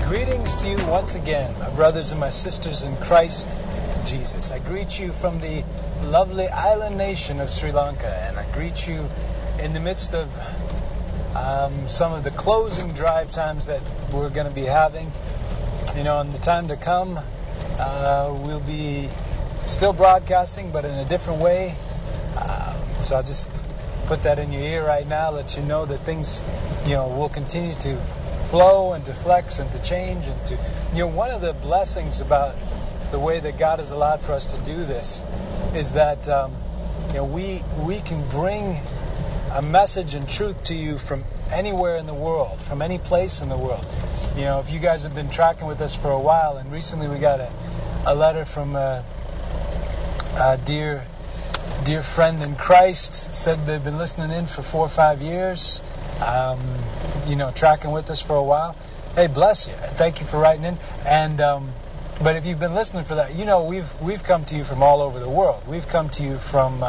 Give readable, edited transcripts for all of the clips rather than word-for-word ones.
Greetings to you once again, my brothers and my sisters in Christ Jesus. I greet you from the lovely island nation of Sri Lanka, and I greet you in the midst of some of the closing drive times that we're going to be having. You know, in the time to come, we'll be still broadcasting, but in a different way. So I'll just put that in your ear right now, let you know that things, will continue to flow and to flex and to change and to, one of the blessings about the way that God has allowed for us to do this is that, we can bring a message and truth to you from anywhere in the world, from any place in the world. If you guys have been tracking with us for a while, and recently we got a letter from a dear friend in Christ, said they've been listening in for 4 or 5 years, tracking with us for a while. Hey, bless you. Thank you for writing in. And but if you've been listening for that, we've come to you from all over the world. We've come to you from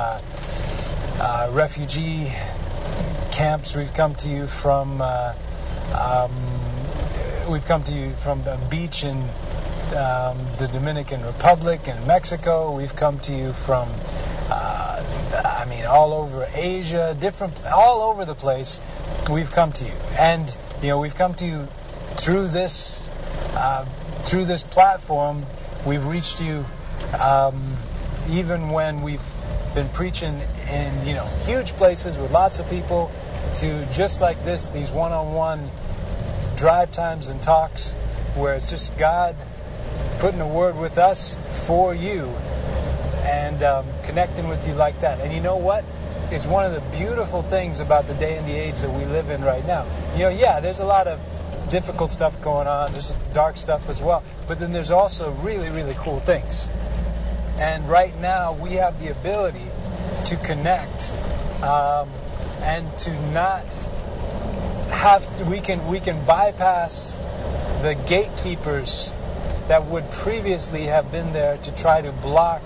refugee camps. We've come to you from a beach in the Dominican Republic and Mexico. We've come to you from all over Asia, all over the place. We've come to you, and we've come to you through this platform. We've reached you even when we've been preaching in huge places with lots of people, to just like these one-on-one drive times and talks where it's just God putting a word with us for you and connecting with you like that. And you know what? It's one of the beautiful things about the day and the age that we live in right now. There's a lot of difficult stuff going on. There's dark stuff as well. But then there's also really, really cool things. And right now we have the ability to connect and to not have to, we can bypass the gatekeepers that would previously have been there to try to block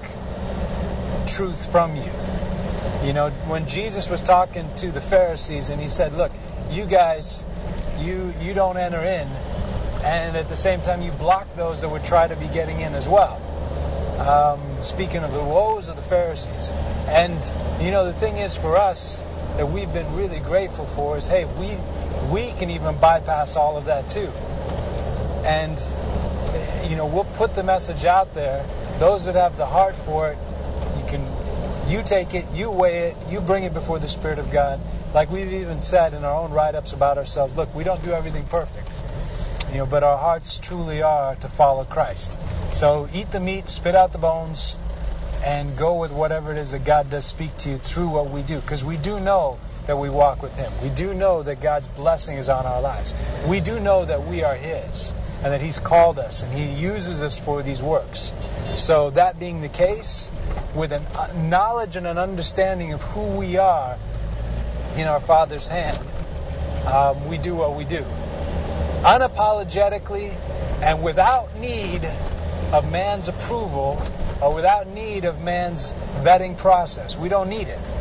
truth from you. When Jesus was talking to the Pharisees and he said, look, you guys, you don't enter in, and at the same time you block those that would try to be getting in as well. Speaking of the woes of the Pharisees. And the thing is for us that we've been really grateful for is, hey, we can even bypass all of that too. And we'll put the message out there. Those that have the heart for it, you take it, you weigh it, you bring it before the Spirit of God. Like we've even said in our own write-ups about ourselves, look, we don't do everything perfect, but our hearts truly are to follow Christ. So eat the meat, spit out the bones, and go with whatever it is that God does speak to you through what we do. Because we do know that we walk with Him. We do know that God's blessing is on our lives. We do know that we are His, and that He's called us, and He uses us for these works. So that being the case, with a knowledge and an understanding of who we are in our Father's hand, we do what we do. Unapologetically and without need of man's approval or without need of man's vetting process. We don't need it.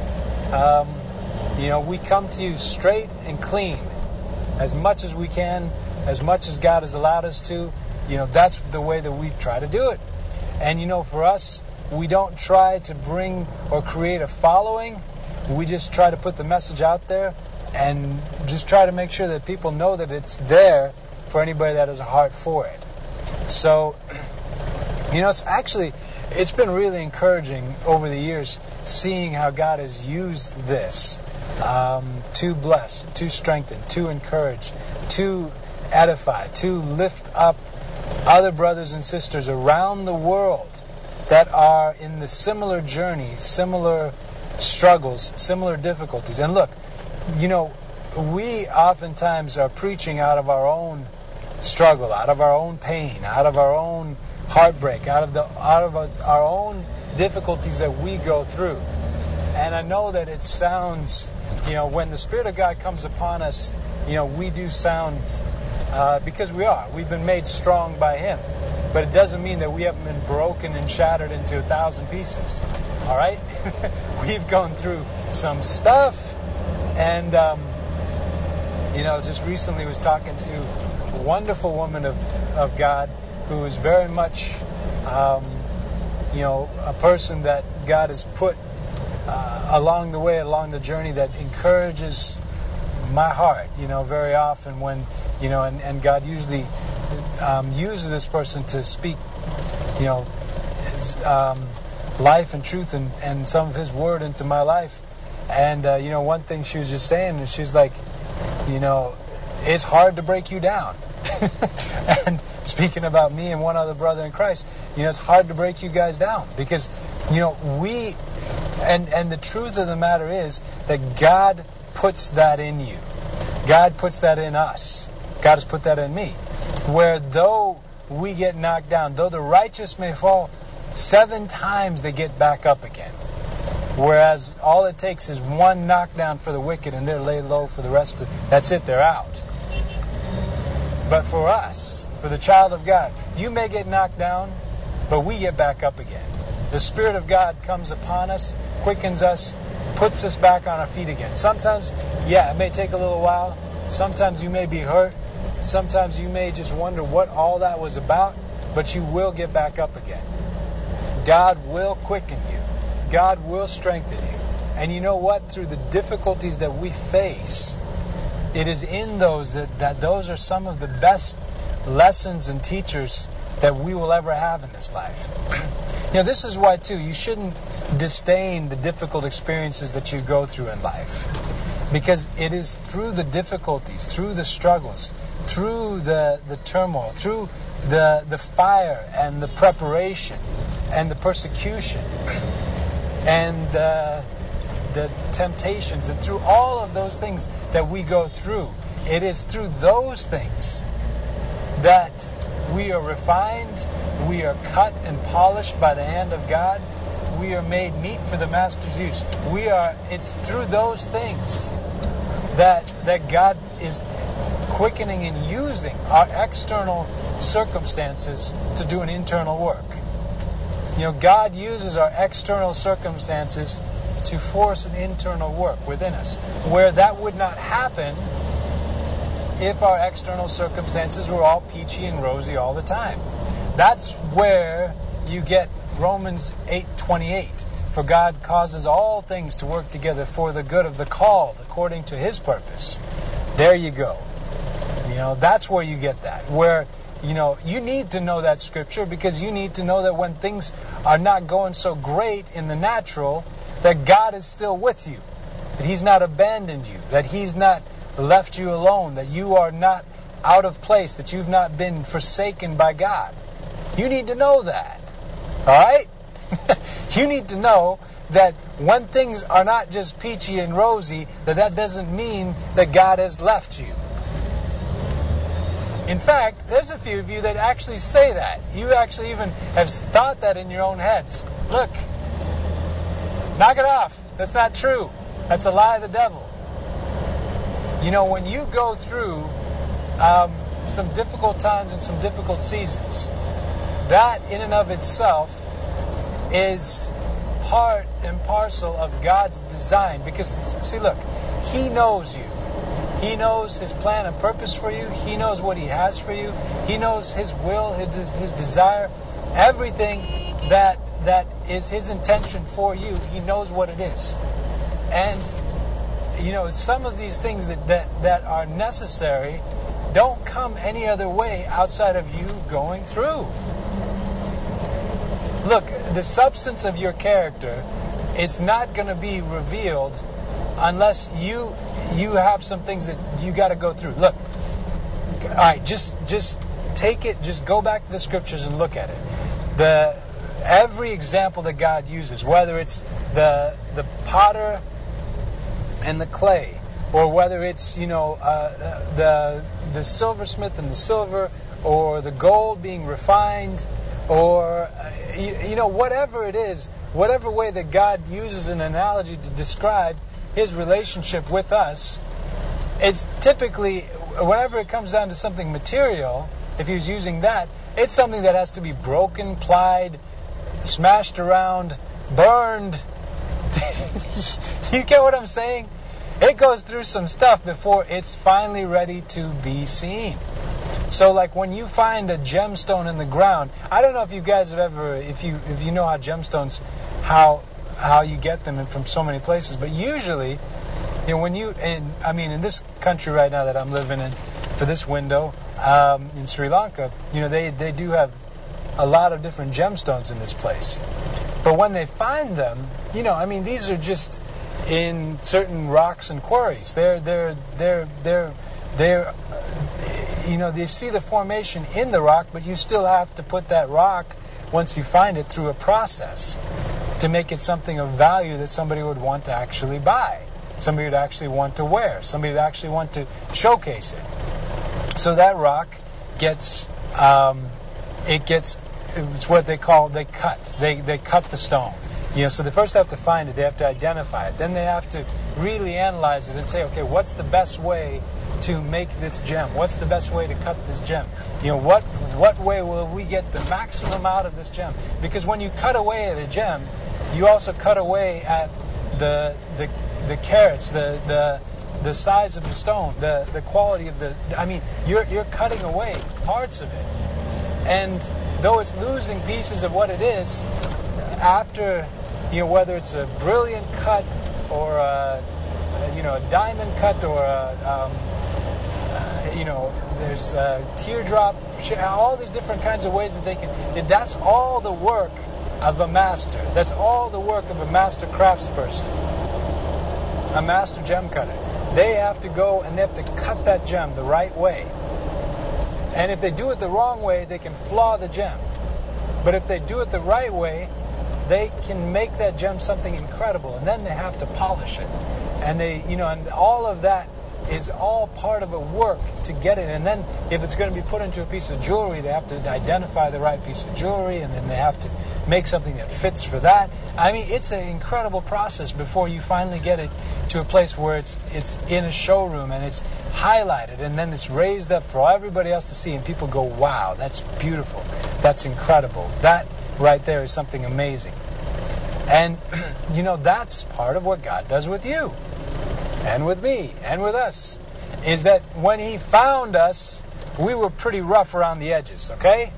We come to you straight and clean as much as we can, as much as God has allowed us to. That's the way that we try to do it. And for us, we don't try to bring or create a following. We just try to put the message out there and just try to make sure that people know that it's there for anybody that has a heart for it. So, it's been really encouraging over the years seeing how God has used this to bless, to strengthen, to encourage, to edify, to lift up other brothers and sisters around the world that are in the similar journey, similar struggles, similar difficulties. And look, we oftentimes are preaching out of our own struggle, out of our own pain, out of our own heartbreak, out of our own difficulties that we go through. And I know that it sounds, when the Spirit of God comes upon us, we do sound, because we've been made strong by Him. But it doesn't mean that we haven't been broken and shattered into 1,000 pieces. All right? We've gone through some stuff. And, just recently was talking to wonderful woman of God who is very much, a person that God has put along the way, along the journey, that encourages my heart, very often when, and God usually uses this person to speak, his, life and truth and some of His Word into my life. And, one thing she was just saying is she's like, it's hard to break you down. And speaking about me and one other brother in Christ, it's hard to break you guys down because, we, and the truth of the matter is that God puts that in you. God puts that in us. God has put that in me. Where though we get knocked down, though the righteous may fall 7 times, they get back up again. Whereas all it takes is one knockdown for the wicked and they're laid low for the rest of that's it, they're out. But for us, for the child of God, you may get knocked down, but we get back up again. The Spirit of God comes upon us, quickens us, puts us back on our feet again. Sometimes, it may take a little while. Sometimes you may be hurt. Sometimes you may just wonder what all that was about, but you will get back up again. God will quicken you. God will strengthen you. And you know what? Through the difficulties that we face, it is in those that those are some of the best lessons and teachers that we will ever have in this life. This is why, too, you shouldn't disdain the difficult experiences that you go through in life. Because it is through the difficulties, through the struggles, through the turmoil, through the fire and the preparation and the persecution and the temptations, and through all of those things that we go through, it is through those things that we are refined, we are cut and polished by the hand of God, we are made meet for the Master's use. It's through those things that God is quickening and using our external circumstances to do an internal work. God uses our external circumstances to force an internal work within us, where that would not happen if our external circumstances were all peachy and rosy all the time. That's where you get Romans 8:28. For God causes all things to work together for the good of the called according to His purpose. There you go. That's where you get that. Where, you need to know that scripture because you need to know that when things are not going so great in the natural, that God is still with you. That He's not abandoned you. That He's not left you alone. That you are not out of place. That you've not been forsaken by God. You need to know that. Alright? You need to know that when things are not just peachy and rosy, that doesn't mean that God has left you. In fact, there's a few of you that actually say that. You actually even have thought that in your own heads. Look, knock it off. That's not true. That's a lie of the devil. When you go through some difficult times and some difficult seasons, that in and of itself is part and parcel of God's design. Because, see, look, He knows you. He knows His plan and purpose for you. He knows what He has for you. He knows His will, His desire, everything that is His intention for you. He knows what it is. And, some of these things that are necessary don't come any other way outside of you going through. Look, the substance of your character is not going to be revealed unless you have some things that you got to go through. Look, all right, just take it, just go back to the scriptures and look at it. Every example that God uses, whether it's the potter and the clay, or whether it's the silversmith and the silver, or the gold being refined, or whatever it is, whatever way that God uses an analogy to describe His relationship with us, it's typically, whenever it comes down to something material, if He's using that, it's something that has to be broken, plied, smashed around, burned. You get what I'm saying? It goes through some stuff before it's finally ready to be seen. So like when you find a gemstone in the ground, I don't know if you guys have ever, if you know how gemstones, how you get them from so many places, but usually, when you, in this country right now that I'm living in, for this window, in Sri Lanka, they do have a lot of different gemstones in this place. But when they find them, these are just in certain rocks and quarries. They see the formation in the rock, but you still have to put that rock, once you find it, through a process to make it something of value that somebody would want to actually buy, somebody would actually want to wear, somebody would actually want to showcase it. So that rock gets, it's what they cut. They cut the stone. So they first have to find it, they have to identify it. Then they have to really analyze it and say, okay, what's the best way to make this gem? What's the best way to cut this gem? What way will we get the maximum out of this gem? Because when you cut away at a gem, you also cut away at the carats, the size of the stone, the quality of you're cutting away parts of it. And though it's losing pieces of what it is, after, whether it's a brilliant cut or a diamond cut or there's a teardrop, all these different kinds of ways that they can, that's all the work of a master. That's all the work of a master craftsperson, a master gem cutter. They have to go and they have to cut that gem the right way. And if they do it the wrong way, they can flaw the gem. But if they do it the right way, they can make that gem something incredible. And then they have to polish it. And and all of that is all part of a work to get it. And then if it's going to be put into a piece of jewelry, they have to identify the right piece of jewelry, and then they have to make something that fits for that. It's an incredible process before you finally get it to a place where it's in a showroom and it's highlighted, and then it's raised up for everybody else to see, and people go, wow, that's beautiful, that's incredible, that right there is something amazing. And that's part of what God does with you and with me and with us, is that when He found us, we were pretty rough around the edges, okay?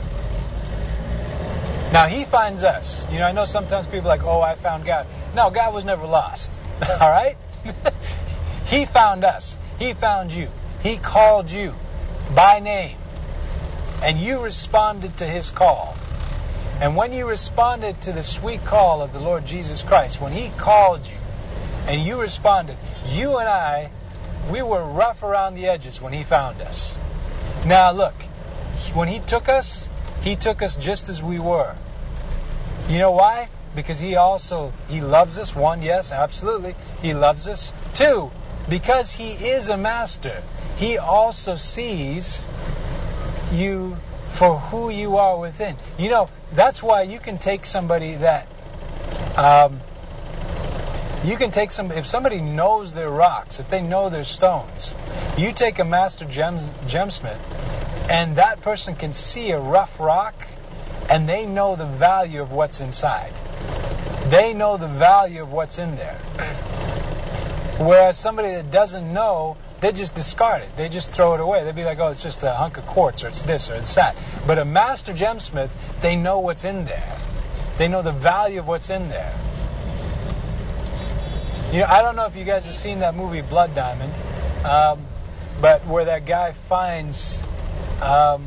Now He finds us. I know sometimes people are like, oh, I found God. No, God was never lost. All right? He found us. He found you. He called you by name. And you responded to His call. And when you responded to the sweet call of the Lord Jesus Christ, when He called you and you responded, you and I, we were rough around the edges when He found us. Now look, when He took us just as we were. You know why? Because He loves us. One, yes, absolutely. He loves us. Two, because He is a master, He also sees you for who you are within. That's why you can take somebody that, if somebody knows their rocks, if they know their stones, you take a master gemsmith, and that person can see a rough rock, and they know the value of what's inside. They know the value of what's in there. Whereas somebody that doesn't know, they just discard it. They just throw it away. They'd be like, oh, it's just a hunk of quartz, or it's this, or it's that. But a master gemsmith, they know what's in there. They know the value of what's in there. I don't know if you guys have seen that movie Blood Diamond, but where that guy finds, a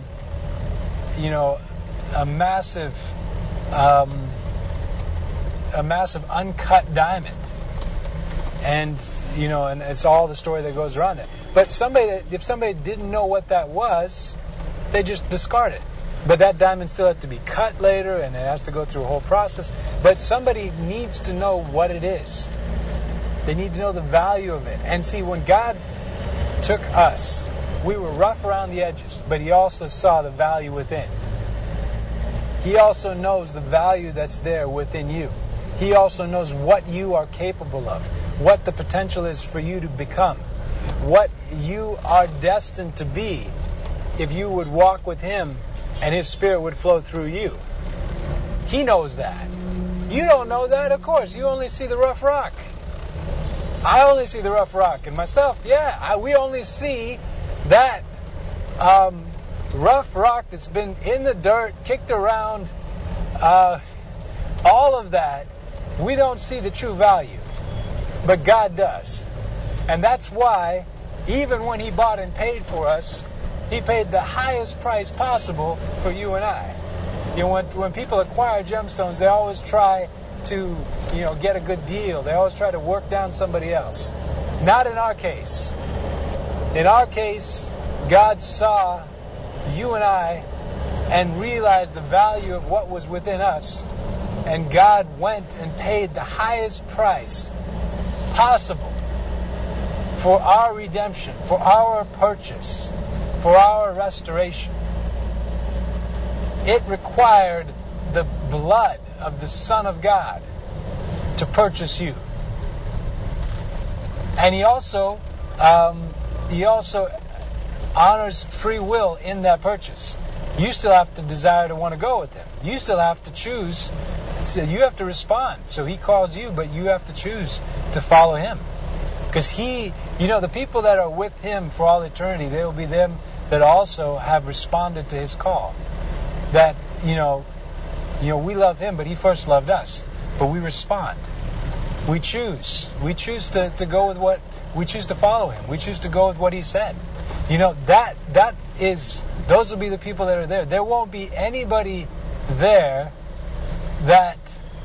massive uncut diamond. And it's all the story that goes around it. But if somebody didn't know what that was, they just discard it. But that diamond still has to be cut later, and it has to go through a whole process. But somebody needs to know what it is. They need to know the value of it. And see, when God took us, we were rough around the edges, but He also saw the value within. He also knows the value that's there within you. He also knows what you are capable of, what the potential is for you to become, what you are destined to be if you would walk with Him and His Spirit would flow through you. He knows that. You don't know that, of course. You only see the rough rock. I only see the rough rock. And myself, we only see that rough rock that's been in the dirt, kicked around, all of that, we don't see the true value. But God does. And that's why, even when He bought and paid for us, He paid the highest price possible for you and I. You know, when people acquire gemstones, they always try to, get a good deal. They always try to work down somebody else. Not in our case. In our case, God saw you and I and realized the value of what was within us. And God went and paid the highest price possible for our redemption, for our purchase, for our restoration. It required the blood of the Son of God to purchase you. And He also honors free will in that purchase. You still have to desire to want to go with Him. You still have to choose. So you have to respond. So He calls you, but you have to choose to follow Him. Because He, the people that are with Him for all eternity, they will be them that also have responded to His call. That, we love Him, but He first loved us. But we respond. We choose. We choose to go with we choose to follow Him. We choose to go with what He said. Those will be the people that are there. There won't be anybody there that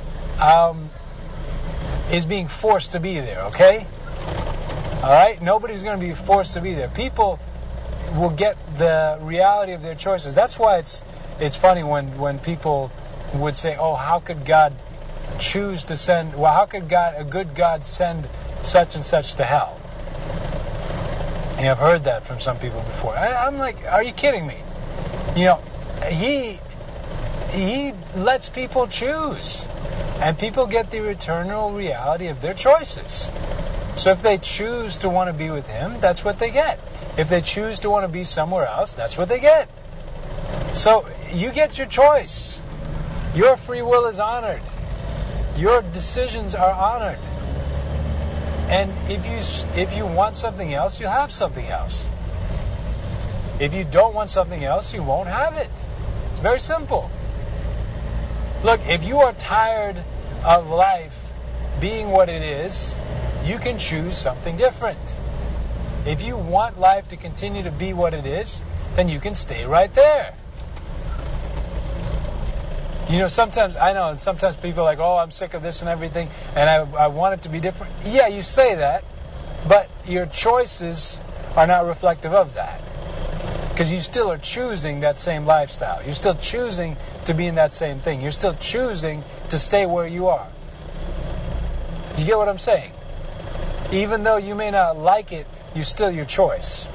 is being forced to be there, okay? Alright? Nobody's going to be forced to be there. People will get the reality of their choices. That's why it's funny when people would say, oh, how could God choose to send, how could a good God send such and such to hell? And I've heard that from some people before. I'm like, are you kidding me? He lets people choose. And people get the eternal reality of their choices. So if they choose to want to be with Him, that's what they get. If they choose to want to be somewhere else, that's what they get. So you get your choice. Your free will is honored. Your decisions are honored. And if you want something else, you'll have something else. If you don't want something else, you won't have it. It's very simple. Look, if you are tired of life being what it is, you can choose something different. If you want life to continue to be what it is, then you can stay right there. Sometimes people are like, oh, I'm sick of this and everything, and I want it to be different. Yeah, you say that, but your choices are not reflective of that. Because you still are choosing that same lifestyle. You're still choosing to be in that same thing. You're still choosing to stay where you are. Do you get what I'm saying? Even though you may not like it, you're still your choice.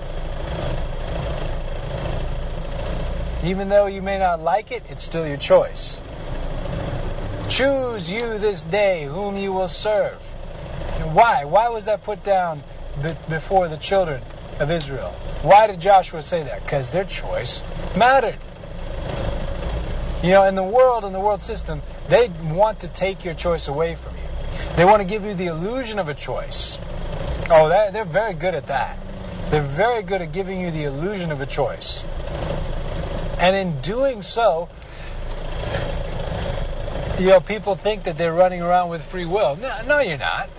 Even though you may not like it, it's still your choice. Choose you this day whom you will serve. And why? Why was that put down before the children of Israel? Why did Joshua say that? Because their choice mattered. In the world system, they want to take your choice away from you. They want to give you the illusion of a choice. Oh, they're very good at that. They're very good at giving you the illusion of a choice. And in doing so, people think that they're running around with free will. No, you're not.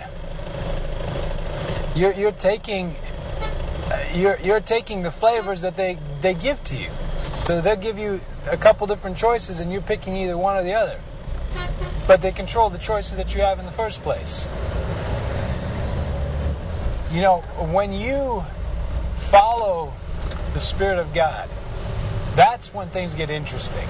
You're taking the flavors that they give to you. So they'll give you a couple different choices, and you're picking either one or the other. But they control the choices that you have in the first place. When you follow the Spirit of God, that's when things get interesting.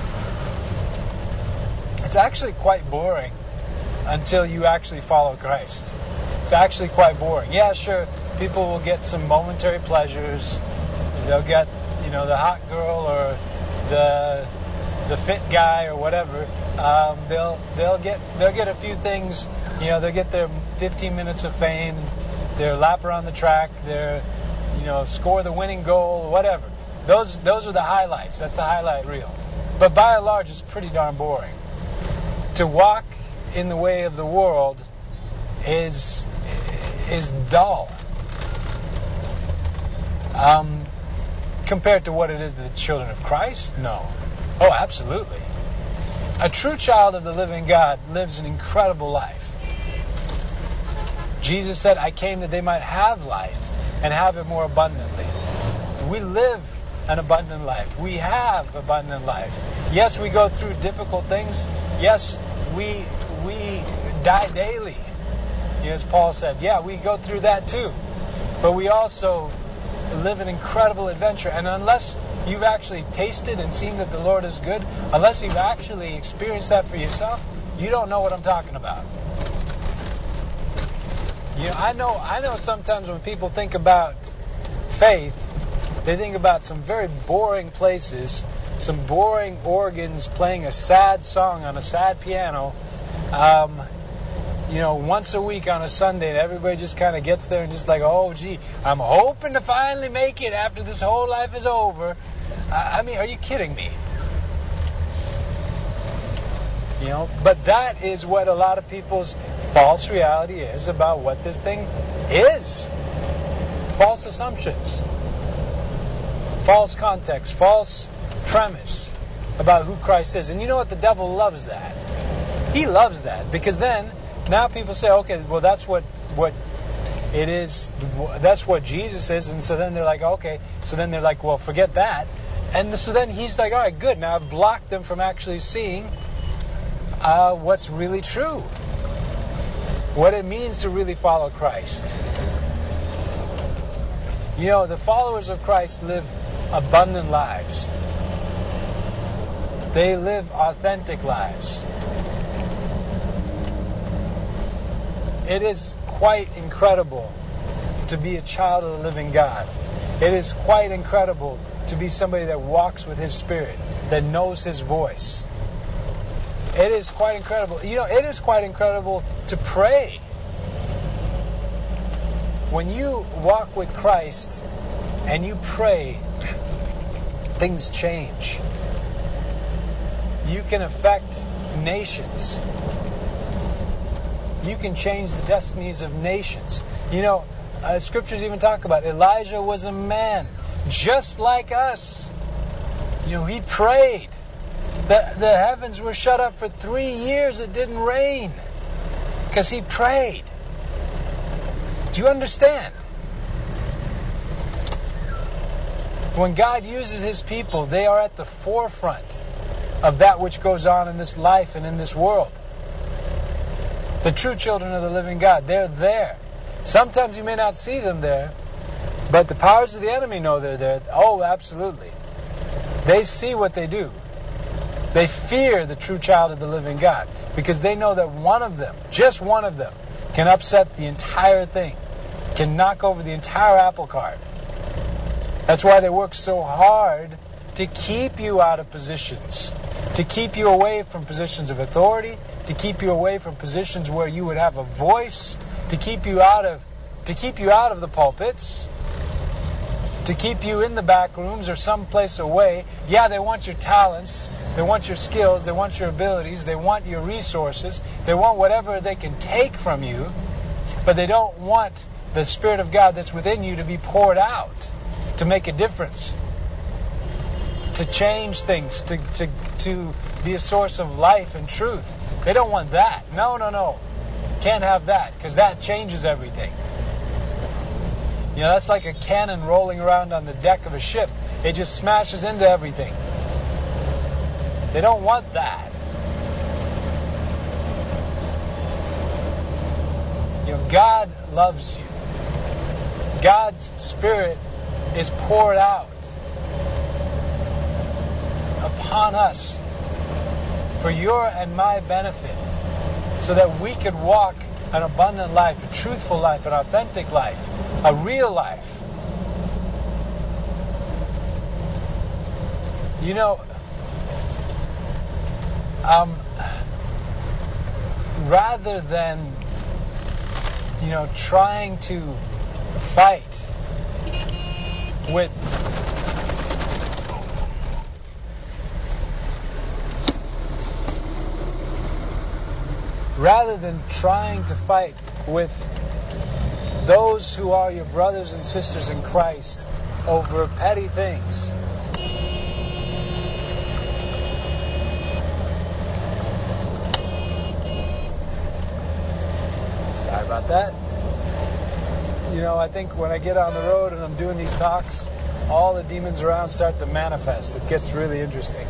It's actually quite boring until you actually follow Christ. It's actually quite boring. Yeah, sure, people will get some momentary pleasures. They'll get, the hot girl or the fit guy or whatever. They'll get a few things. They'll get their 15 minutes of fame, their lap around the track, their score the winning goal, whatever. Those are the highlights. That's the highlight reel. But by and large, it's pretty darn boring. To walk in the way of the world is compared to what it is to the children of Christ? No. Oh, absolutely. A true child of the living God lives an incredible life. Jesus said, I came that they might have life and have it more abundantly. We live an abundant life. We have abundant life. Yes, we go through difficult things. Yes, we die daily. As Paul said, yeah, we go through that too. But we also live an incredible adventure. And unless you've actually tasted and seen that the Lord is good, unless you've actually experienced that for yourself, you don't know what I'm talking about. I know sometimes when people think about faith, they think about some very boring places, some boring organs playing a sad song on a sad piano, once a week on a Sunday, and everybody just kind of gets there and just like, oh, gee, I'm hoping to finally make it after this whole life is over. I mean, are you kidding me? But that is what a lot of people's false reality is about what this thing is. False assumptions. False context. False premise about who Christ is. And you know what? The devil loves that. He loves that because then now people say, okay, well, that's what it is. That's what Jesus is. And so then they're like, okay. So then they're like, well, forget that. And so then he's like, all right, good. Now I've blocked them from actually seeing what's really true. What it means to really follow Christ. The followers of Christ live abundant lives. They live authentic lives. It is quite incredible to be a child of the living God. It is quite incredible to be somebody that walks with His Spirit, that knows His voice. It is quite incredible. It is quite incredible to pray. When you walk with Christ and you pray, things change. You can affect nations. You can change the destinies of nations. Scriptures even talk about Elijah was a man just like us. He prayed. The heavens were shut up for 3 years. It didn't rain because he prayed. Do you understand? When God uses His people, they are at the forefront of that which goes on in this life and in this world. The true children of the living God, they're there. Sometimes you may not see them there, but the powers of the enemy know they're there. Oh, absolutely. They see what they do. They fear the true child of the living God because they know that one of them, just one of them, can upset the entire thing, can knock over the entire apple cart. That's why they work so hard to keep you out of positions, to keep you away from positions of authority, to keep you away from positions where you would have a voice, to keep you out of the pulpits, to keep you in the back rooms or someplace away. Yeah, they want your talents, they want your skills, they want your abilities, they want your resources, they want whatever they can take from you, but they don't want the Spirit of God that's within you to be poured out, to make a difference, to change things, to be a source of life and truth. They don't want that. No. Can't have that, because that changes everything. That's like a cannon rolling around on the deck of a ship. It just smashes into everything. They don't want that. God loves you. God's Spirit is poured out upon us for your and my benefit, so that we could walk an abundant life, a truthful life, an authentic life, a real life. Rather than trying to fight with those who are your brothers and sisters in Christ over petty things. Sorry about that. I think when I get on the road and I'm doing these talks, all the demons around start to manifest. It gets really interesting.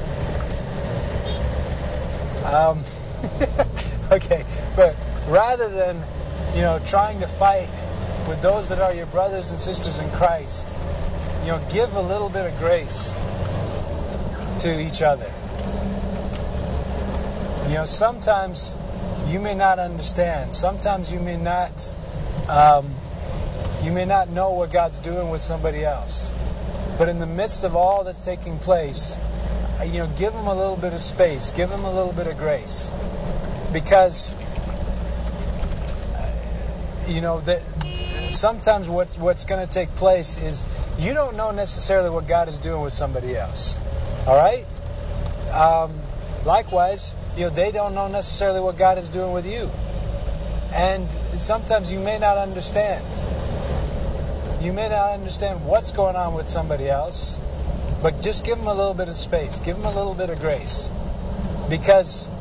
Okay, but rather than, trying to fight with those that are your brothers and sisters in Christ, give a little bit of grace to each other. Sometimes you may not understand. Sometimes you may not know what God's doing with somebody else. But in the midst of all that's taking place, give them a little bit of space. Give them a little bit of grace. Because, that sometimes what's going to take place is you don't know necessarily what God is doing with somebody else. All right? Likewise, they don't know necessarily what God is doing with you. And sometimes you may not understand. You may not understand what's going on with somebody else, but just give them a little bit of space. Give them a little bit of grace. Because,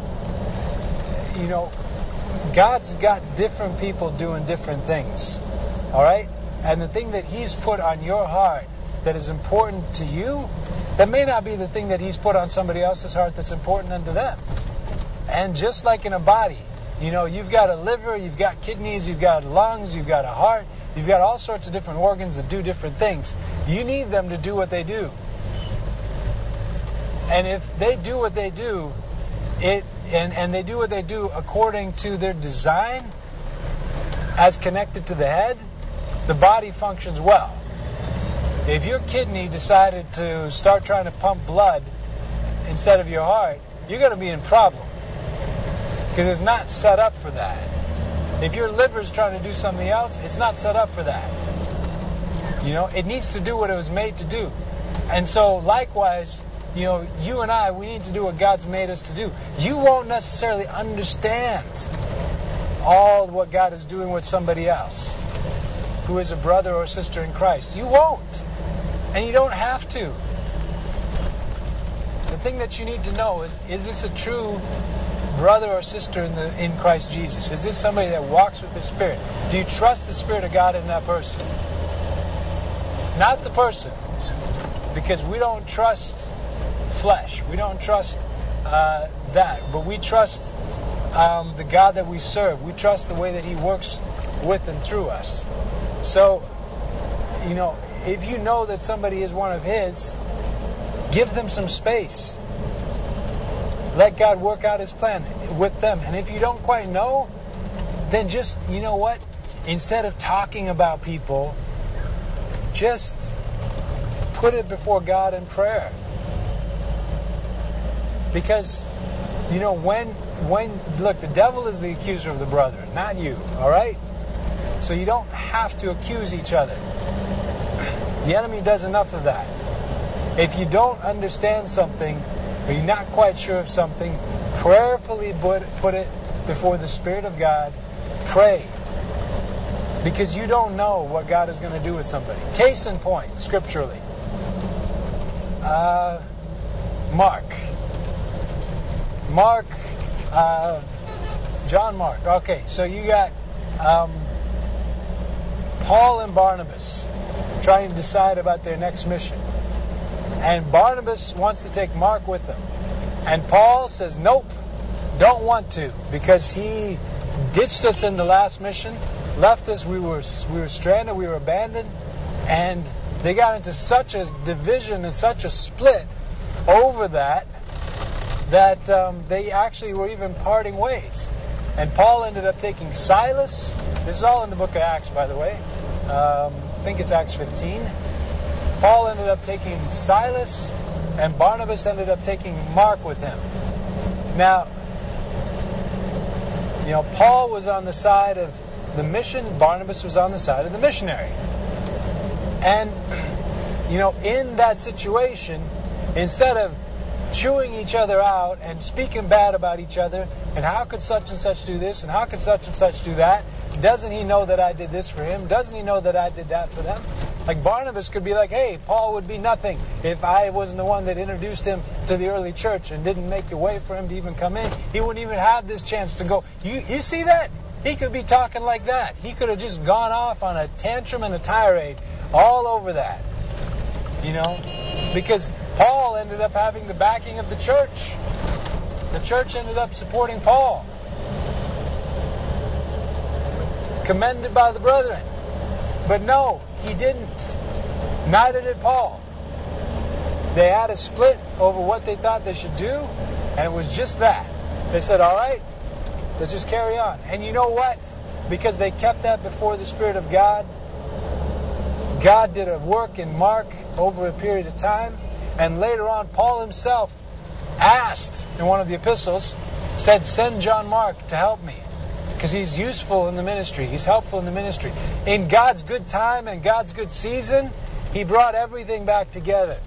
God's got different people doing different things. All right? And the thing that He's put on your heart that is important to you, that may not be the thing that He's put on somebody else's heart that's important unto them. And just like in a body, you've got a liver, you've got kidneys, you've got lungs, you've got a heart, you've got all sorts of different organs that do different things. You need them to do what they do. And if they do what they do, and they do what they do according to their design, as connected to the head, the body functions well. If your kidney decided to start trying to pump blood instead of your heart, you're going to be in problem. Because it's not set up for that. If your liver's trying to do something else, it's not set up for that. It needs to do what it was made to do. And so, likewise, you and I, we need to do what God's made us to do. You won't necessarily understand all what God is doing with somebody else who is a brother or sister in Christ. You won't. And you don't have to. The thing that you need to know is this a true brother or sister in Christ Jesus? Is this somebody that walks with the Spirit? Do you trust the Spirit of God in that person? Not the person. Because we don't trust flesh. We don't trust that. But we trust the God that we serve. We trust the way that He works with and through us. So, if you know that somebody is one of His, give them some space. Let God work out His plan with them. And if you don't quite know, then just, instead of talking about people, just put it before God in prayer. Because, look, the devil is the accuser of the brother, not you, all right? So you don't have to accuse each other. The enemy does enough of that. If you don't understand something, or you're not quite sure of something, prayerfully put it before the Spirit of God. Pray. Because you don't know what God is going to do with somebody. Case in point, scripturally. John Mark. Okay, so you got Paul and Barnabas trying to decide about their next mission. And Barnabas wants to take Mark with him. And Paul says, nope, don't want to. Because he ditched us in the last mission, left us, we were stranded, we were abandoned. And they got into such a division and such a split over that they actually were even parting ways. And Paul ended up taking Silas. This is all in the book of Acts, by the way. I think it's Acts 15. Paul ended up taking Silas, and Barnabas ended up taking Mark with him. Now, Paul was on the side of the mission, Barnabas was on the side of the missionary. And, in that situation, instead of chewing each other out and speaking bad about each other, and how could such and such do this, and how could such and such do that, doesn't he know that I did this for him? Doesn't he know that I did that for them? Like Barnabas could be like, hey, Paul would be nothing if I wasn't the one that introduced him to the early church and didn't make the way for him to even come in. He wouldn't even have this chance to go. You see that? He could be talking like that. He could have just gone off on a tantrum and a tirade all over that. Because Paul ended up having the backing of the church. The church ended up supporting Paul. Commended by the brethren. But no, he didn't. Neither did Paul. They had a split over what they thought they should do, and it was just that. They said, all right, let's just carry on. And you know what? Because they kept that before the Spirit of God, God did a work in Mark over a period of time. And later on, Paul himself asked in one of the epistles, said, send John Mark to help me. Because he's useful in the ministry. He's helpful in the ministry. In God's good time and God's good season, he brought everything back together.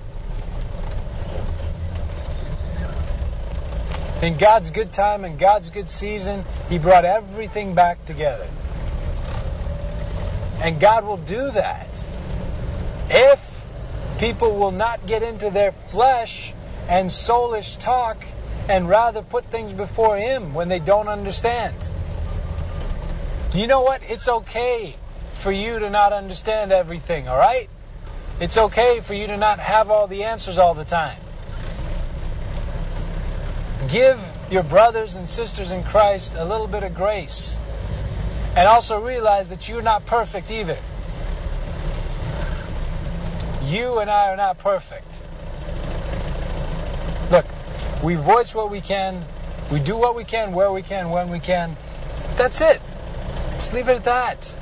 In God's good time and God's good season, he brought everything back together. And God will do that if people will not get into their flesh and soulish talk and rather put things before him when they don't understand. You know what? It's okay for you to not understand everything, all right? It's okay for you to not have all the answers all the time. Give your brothers and sisters in Christ a little bit of grace. And also realize that you're not perfect either. You and I are not perfect. Look, we voice what we can. We do what we can, where we can, when we can. That's it. Just leave it at that.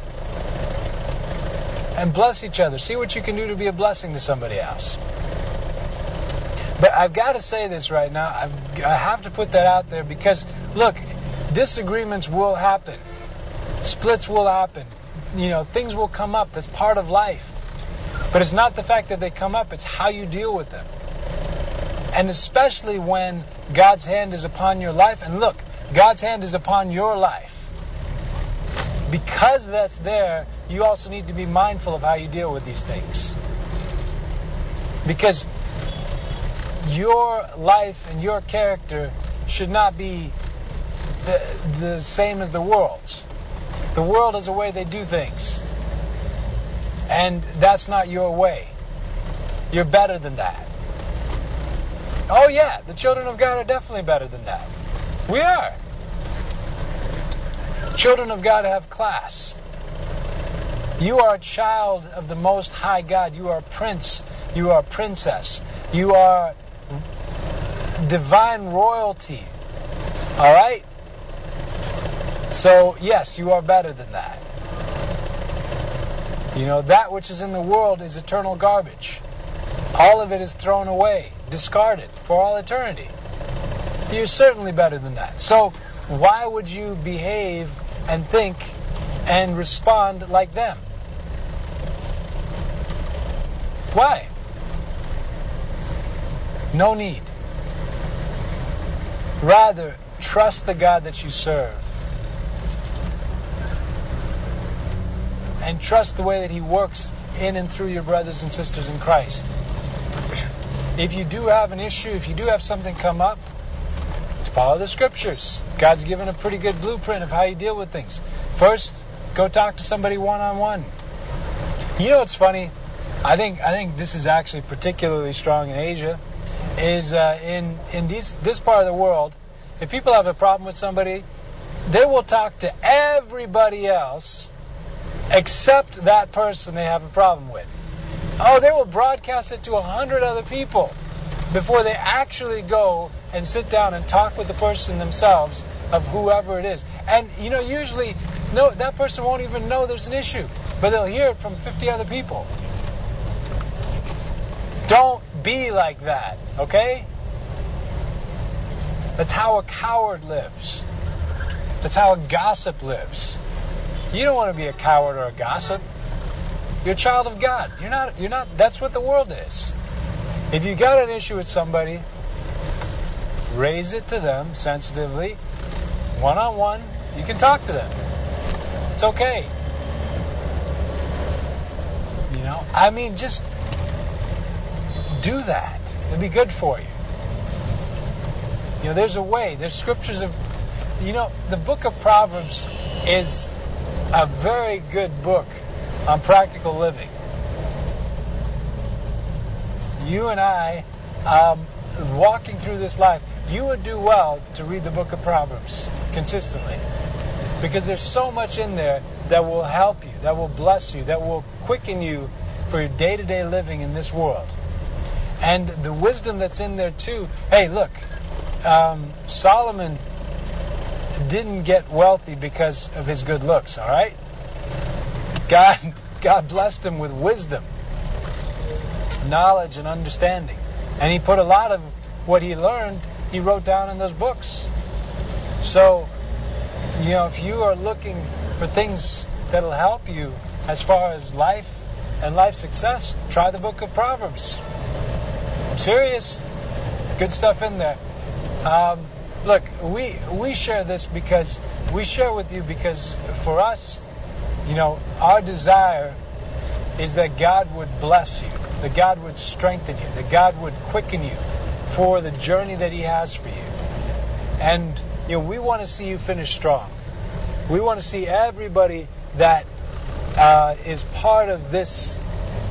And bless each other. See what you can do to be a blessing to somebody else. But I've got to say this right now. I have to put that out there because, look, disagreements will happen. Splits will happen. Things will come up. That's part of life. But it's not the fact that they come up. It's how you deal with them. And especially when God's hand is upon your life. And look, God's hand is upon your life. Because that's there, you also need to be mindful of how you deal with these things. Because your life and your character should not be the same as the world's. The world is a way they do things. And that's not your way. You're better than that. Oh yeah, the children of God are definitely better than that. We are. Children of God have class. You are a child of the Most High God. You are a prince. You are a princess. You are divine royalty. All right? So, yes, you are better than that. That which is in the world is eternal garbage. All of it is thrown away, discarded for all eternity. You're certainly better than that. So, why would you behave and think and respond like them? Why? No need. Rather, trust the God that you serve. And trust the way that He works in and through your brothers and sisters in Christ. If you do have an issue, if you do have something come up, follow the Scriptures. God's given a pretty good blueprint of how you deal with things. First, go talk to somebody one-on-one. You know what's funny? I think this is actually particularly strong in Asia. Is in this part of the world, if people have a problem with somebody, they will talk to everybody else except that person they have a problem with. Oh, they will broadcast it to 100 other people before they actually go and sit down and talk with the person themselves of whoever it is. And, usually that person won't even know there's an issue, but they'll hear it from 50 other people. Don't be like that, okay? That's how a coward lives. That's how a gossip lives. You don't want to be a coward or a gossip. You're a child of God. You're not, that's what the world is. If you got an issue with somebody, raise it to them sensitively, one-on-one. You can talk to them. It's okay. You know, I mean, just do that. It'll be good for you. You know, there's a way. There's scriptures of, you know, the book of Proverbs is a very good book on practical living. You and I, walking through this life, you would do well to read the book of Proverbs consistently. Because there's so much in there that will help you, that will bless you, that will quicken you for your day-to-day living in this world. And the wisdom that's in there too. Hey, look, Solomon didn't get wealthy because of his good looks, all right? God blessed him with wisdom, knowledge, and understanding. And he put a lot of what he learned, he wrote down in those books. So, you know, if you are looking for things that'll help you as far as life and life success, try the book of Proverbs. I'm serious. Good stuff in there. Look, we share this because we share with you because for us, you know, our desire is that God would bless you, that God would strengthen you, that God would quicken you for the journey that He has for you. And, you know, we want to see you finish strong. We want to see everybody that is part of this.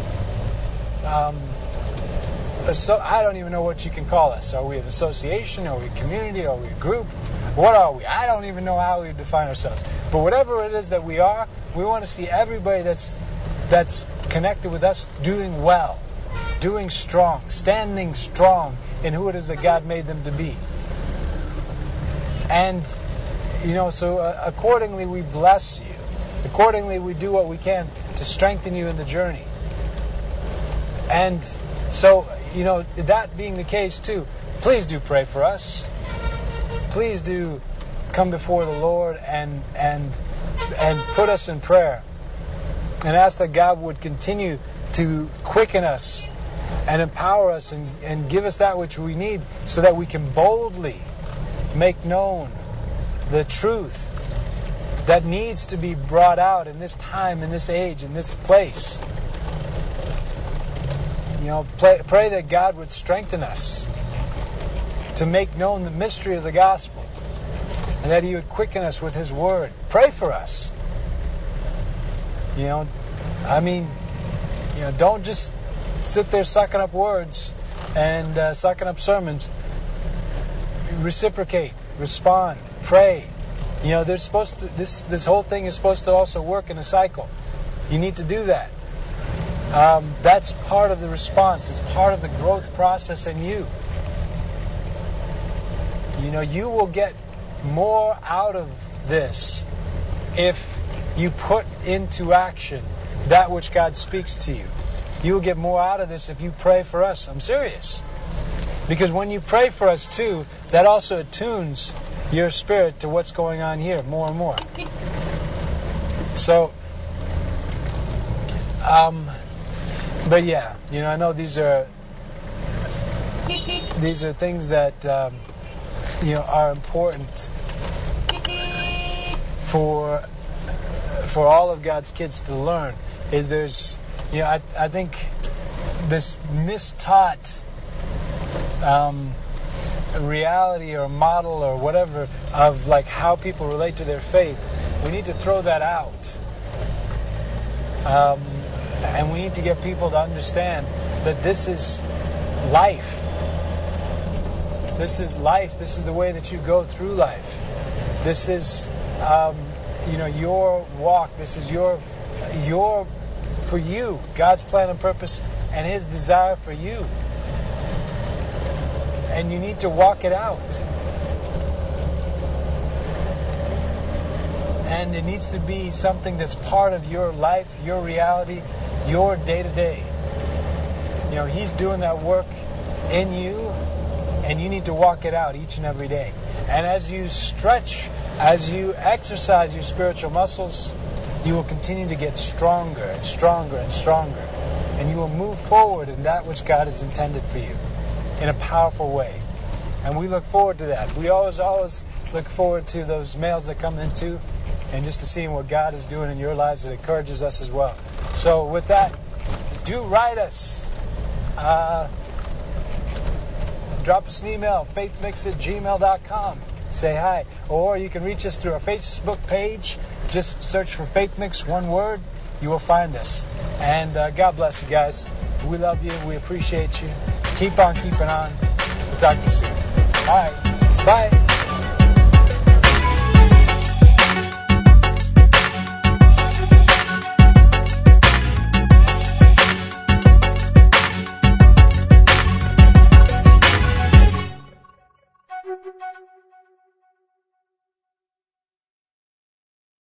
I don't even know what you can call us. Are we an association? Are we a community? Are we a group? What are we? I don't even know how we define ourselves. But whatever it is that we are, we want to see everybody that's connected with us doing well, doing strong, standing strong in who it is that God made them to be. And, you know, so accordingly we bless you. Accordingly we do what we can to strengthen you in the journey. And so, you know, that being the case too, please do pray for us. Please do come before the Lord and put us in prayer. And ask that God would continue to quicken us and empower us and give us that which we need so that we can boldly make known the truth that needs to be brought out in this time, in this age, in this place. You know, pray that God would strengthen us to make known the mystery of the gospel and that He would quicken us with His word. Pray for us. You know, I mean, you know, don't just sit there sucking up words and sucking up sermons. Reciprocate, respond, pray. You know, there's supposed to this whole thing is supposed to also work in a cycle. You need to do that. That's part of the response. It's part of the growth process in you. You know, you will get more out of this if you put into action that which God speaks to you. You will get more out of this if you pray for us. I'm serious. Because when you pray for us too, that also attunes your spirit to what's going on here more and more. So, but yeah, you know, I know these are things that you know, are important for all of God's kids to learn. Is there's, you know, I think this mistaught reality or model or whatever of like how people relate to their faith, we need to throw that out. And we need to get people to understand that this is life. This is life. This is the way that you go through life. This is, you know, your walk. This is your for you, God's plan and purpose and His desire for you. And you need to walk it out. And it needs to be something that's part of your life, your reality, your day-to-day. You know, He's doing that work in you, and you need to walk it out each and every day. And as you stretch, as you exercise your spiritual muscles, you will continue to get stronger and stronger and stronger. And you will move forward in that which God has intended for you in a powerful way. And we look forward to that. We always look forward to those mails that come in too. and just to seeing what God is doing in your lives. It encourages us as well. So with that, do write us. Drop us an email, faithmix@gmail.com. Say hi. Or you can reach us through our Facebook page. Just search for Faith Mix, one word. You will find us. And God bless you guys. We love you. We appreciate you. Keep on keeping on. We'll talk to you soon. All right. Bye.